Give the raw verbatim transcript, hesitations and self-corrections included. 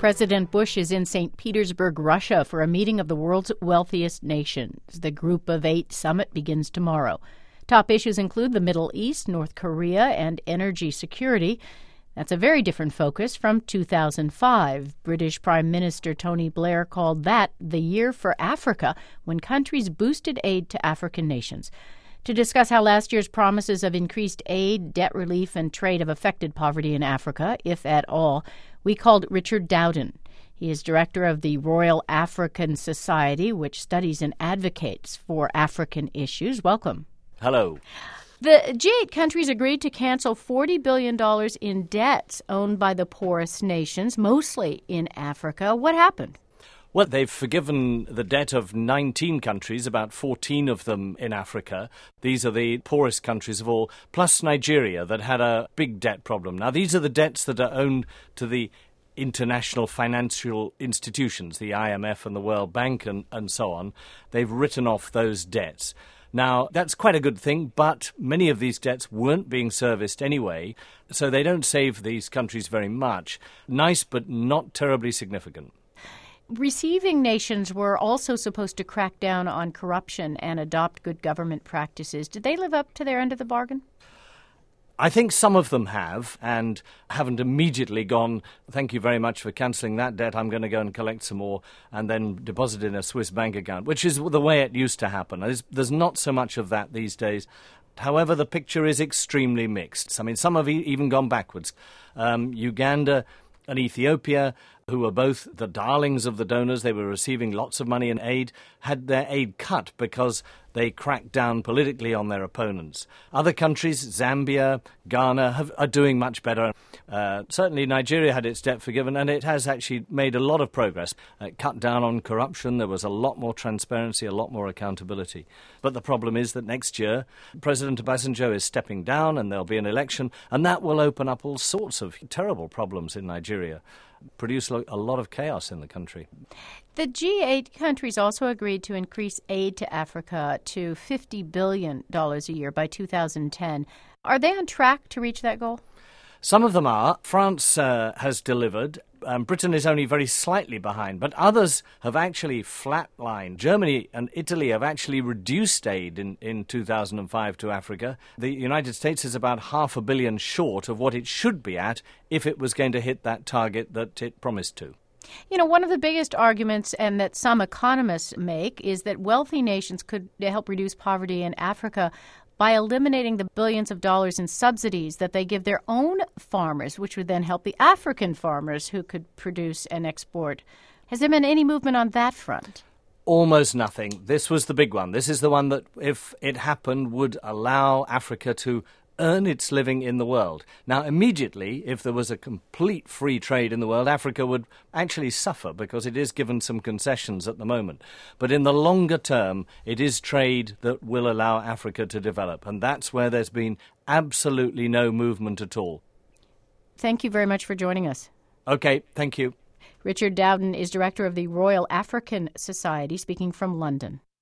President Bush is in Saint Petersburg, Russia, for a meeting of the world's wealthiest nations. The Group of Eight summit begins tomorrow. Top issues include the Middle East, North Korea, and energy security. That's a very different focus from two thousand five. British Prime Minister Tony Blair called that the year for Africa, when countries boosted aid to African nations. To discuss how last year's promises of increased aid, debt relief, and trade have affected poverty in Africa, if at all, we called Richard Dowden. He is director of the Royal African Society, which studies and advocates for African issues. Welcome. Hello. The G eight countries agreed to cancel forty billion dollars in debts owned by the poorest nations, mostly in Africa. What happened? Well, they've forgiven the debt of nineteen countries, about fourteen of them in Africa. These are the poorest countries of all, plus Nigeria, that had a big debt problem. Now, these are the debts that are owed to the international financial institutions, the I M F and the World Bank and, and so on. They've written off those debts. Now, that's quite a good thing, but many of these debts weren't being serviced anyway, so they don't save these countries very much. Nice, but not terribly significant. Receiving nations were also supposed to crack down on corruption and adopt good government practices. Did they live up to their end of the bargain? I think some of them have, and haven't immediately gone, thank you very much for cancelling that debt, I'm going to go and collect some more and then deposit it in a Swiss bank account, which is the way it used to happen. There's, there's not so much of that these days. However, the picture is extremely mixed. I mean, some have e- even gone backwards. Um, Uganda and Ethiopia, who were both the darlings of the donors, they were receiving lots of money and aid, had their aid cut because they cracked down politically on their opponents. Other countries, Zambia, Ghana, have, are doing much better. Uh, certainly Nigeria had its debt forgiven, and it has actually made a lot of progress. It cut down on corruption. There was a lot more transparency, a lot more accountability. But the problem is that next year, President Obasanjo is stepping down, and there'll be an election, and that will open up all sorts of terrible problems in Nigeria, produce a lot of chaos in the country. The G eight countries also agreed to increase aid to Africa to fifty billion dollars a year by two thousand ten. Are they on track to reach that goal? Some of them are. France uh, has delivered. Um, Britain is only very slightly behind, but others have actually flatlined. Germany and Italy have actually reduced aid in, in two thousand five to Africa. The United States is about half a billion short of what it should be at if it was going to hit that target that it promised to. You know, one of the biggest arguments, and that some economists make, is that wealthy nations could help reduce poverty in Africa by eliminating the billions of dollars in subsidies that they give their own farmers, which would then help the African farmers who could produce and export. Has there been any movement on that front? Almost nothing. This was the big one. This is the one that, if it happened, would allow Africa to earn its living in the world. Now, immediately, if there was a complete free trade in the world, Africa would actually suffer because it is given some concessions at the moment. But in the longer term, it is trade that will allow Africa to develop, and that's where there's been absolutely no movement at all. Thank you very much for joining us. Okay, thank you. Richard Dowden is director of the Royal African Society, speaking from London.